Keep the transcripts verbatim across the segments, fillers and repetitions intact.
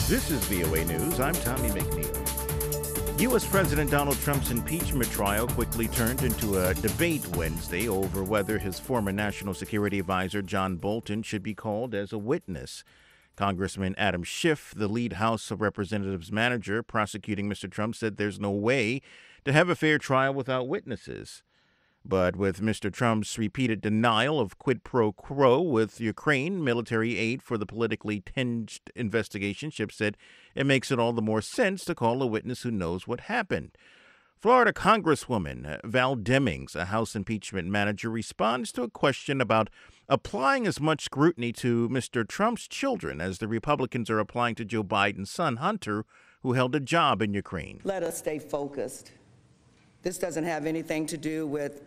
This is V O A News. I'm Tommy McNeil. U S. President Donald Trump's impeachment trial quickly turned into a debate Wednesday over whether his former National Security Advisor John Bolton should be called as a witness. Congressman Adam Schiff, the lead House of Representatives manager prosecuting Mister Trump, said there's no way to have a fair trial without witnesses. But with Mister Trump's repeated denial of quid pro quo with Ukraine military aid for the politically tinged investigation, Schiff said it makes it all the more sense to call a witness who knows what happened. Florida Congresswoman Val Demings, a House impeachment manager, responds to a question about applying as much scrutiny to Mister Trump's children as the Republicans are applying to Joe Biden's son, Hunter, who held a job in Ukraine. Let us stay focused. This doesn't have anything to do with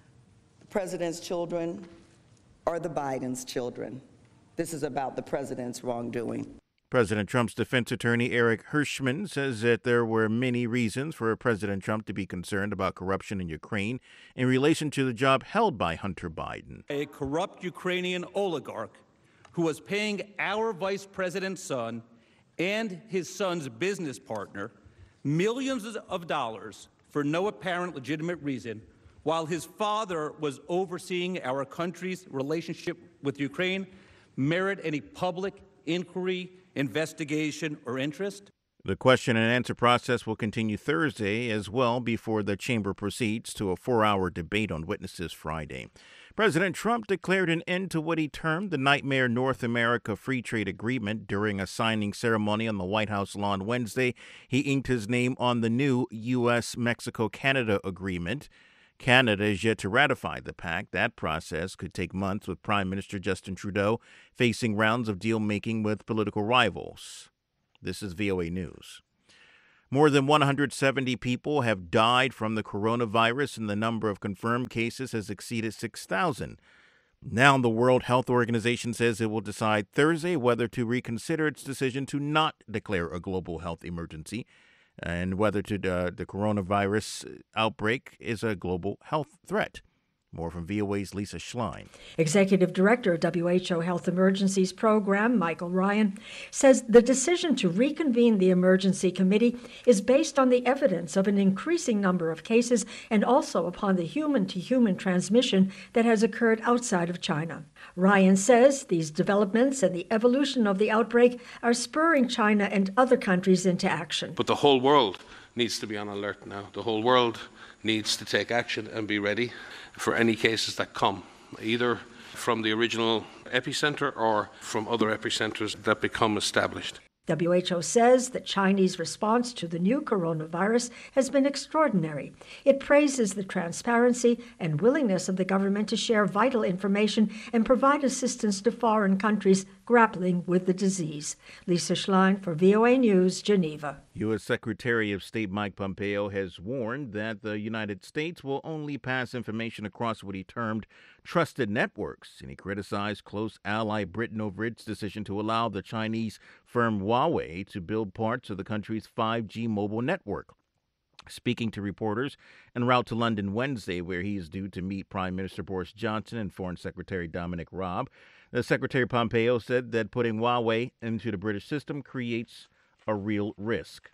the president's children or the Biden's children. This is about the president's wrongdoing. President Trump's defense attorney Eric Hirschman says that there were many reasons for President Trump to be concerned about corruption in Ukraine in relation to the job held by Hunter Biden. A corrupt Ukrainian oligarch who was paying our vice president's son and his son's business partner millions of dollars for no apparent legitimate reason, while his father was overseeing our country's relationship with Ukraine, merit any public inquiry, investigation, or interest? The question and answer process will continue Thursday as well before the chamber proceeds to a four-hour debate on witnesses Friday. President Trump declared an end to what he termed the nightmare North America Free Trade Agreement during a signing ceremony on the White House lawn Wednesday. He inked his name on the new U S Mexico Canada agreement. Canada is yet to ratify the pact. That process could take months, with Prime Minister Justin Trudeau facing rounds of deal-making with political rivals. This is V O A News. More than one hundred seventy people have died from the coronavirus, and the number of confirmed cases has exceeded six thousand. Now the World Health Organization says it will decide Thursday whether to reconsider its decision to not declare a global health emergency and whether to uh, the coronavirus outbreak is a global health threat. More from V O A's Lisa Schlein. Executive Director of W H O Health Emergencies Program, Michael Ryan, says the decision to reconvene the emergency committee is based on the evidence of an increasing number of cases and also upon the human-to-human transmission that has occurred outside of China. Ryan says these developments and the evolution of the outbreak are spurring China and other countries into action. But the whole world needs to be on alert now. The whole world needs to take action and be ready for any cases that come, either from the original epicenter or from other epicenters that become established. W H O says the Chinese response to the new coronavirus has been extraordinary. It praises the transparency and willingness of the government to share vital information and provide assistance to foreign countries grappling with the disease. Lisa Schlein for V O A News, Geneva. U S. Secretary of State Mike Pompeo has warned that the United States will only pass information across what he termed trusted networks, and he criticized close ally Britain over its decision to allow the Chinese firm Huawei to build parts of the country's five G mobile network. Speaking to reporters en route to London Wednesday, where he is due to meet Prime Minister Boris Johnson and Foreign Secretary Dominic Raab, the Secretary Pompeo said that putting Huawei into the British system creates a real risk.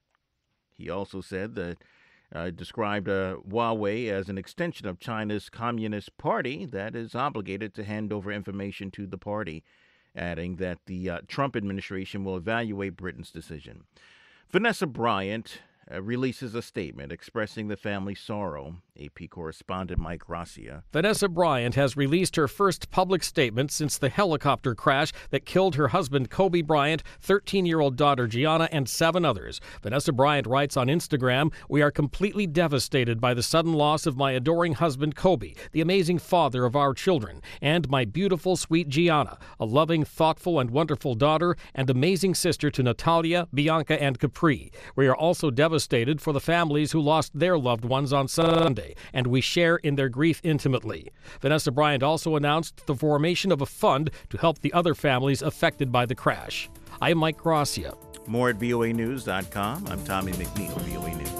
He also said that uh, described uh, Huawei as an extension of China's Communist Party that is obligated to hand over information to the party, adding that the uh, Trump administration will evaluate Britain's decision. Vanessa Bryant Uh, releases a statement expressing the family's sorrow. A P correspondent Mike Gracia. Vanessa Bryant has released her first public statement since the helicopter crash that killed her husband Kobe Bryant, thirteen-year-old daughter Gianna, and seven others. Vanessa Bryant writes on Instagram, "We are completely devastated by the sudden loss of my adoring husband Kobe, the amazing father of our children, and my beautiful, sweet Gianna, a loving, thoughtful, and wonderful daughter and amazing sister to Natalia, Bianca, and Capri. We are also devastated devastated for the families who lost their loved ones on Sunday, and we share in their grief intimately." Vanessa Bryant also announced the formation of a fund to help the other families affected by the crash. I'm Mike Gracia. More at V O A news dot com. I'm Tommy McNeil, V O A News.